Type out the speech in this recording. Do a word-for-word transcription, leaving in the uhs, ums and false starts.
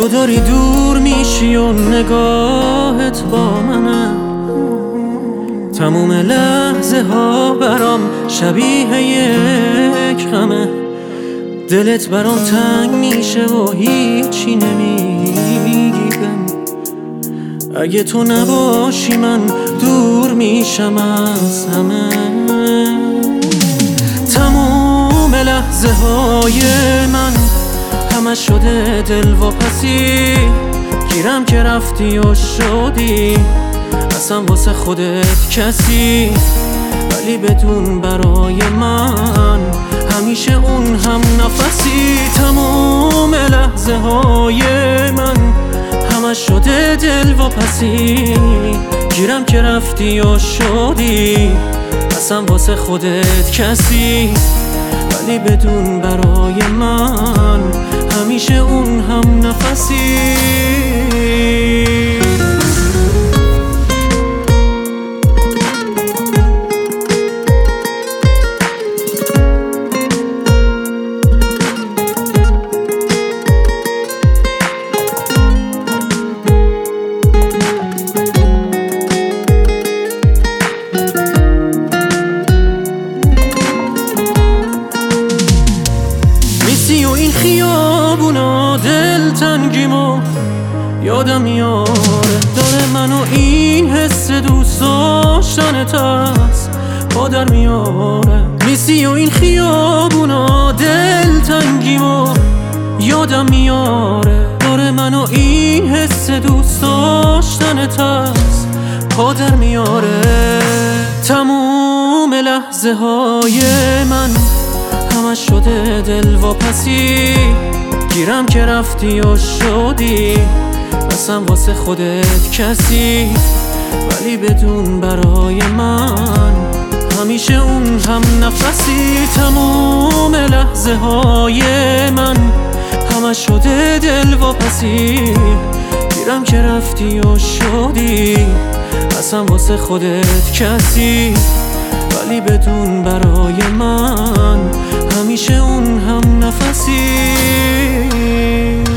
تو داری دور میشی و نگاهت با منه، تموم لحظه ها برام شبیه یک غمه. دلت برام تنگ میشه و هیچی نمیگم، اگه تو نباشی من دور میشم از همه. تموم لحظه های من همه شده دلواپسی، گیرم که رفتی و شدی اصلا واسه خودت کسی، ولی بدون برای من همیشه اون هم نفسی. تموم لحظه های من همه شده دلواپسی، گیرم که رفتی و شدی اصلا واسه خودت کسی، ولی بدون برای من همیشه اون هم نفسی. میسی و این خیابونا دلتنگیمو یادم میاره، داره منو این حس دوست داشتنت از پادر میاره. میسی و این خیابونا دلتنگیمو یادم میاره، داره منو این حس دوست داشتنت از پادر میاره. تموم لحظه های من همه شده دلواپسی، گیرم که رفتی و شدی اصلا واسه خودت کسی، ولی بدون برای من همیشه اون هم نفسی. تموم لحظه های من همه شده دلواپسی، گیرم که رفتی و شدی اصلا واسه خودت کسی، ولی بدون برای من همیشه اون هم نفسی.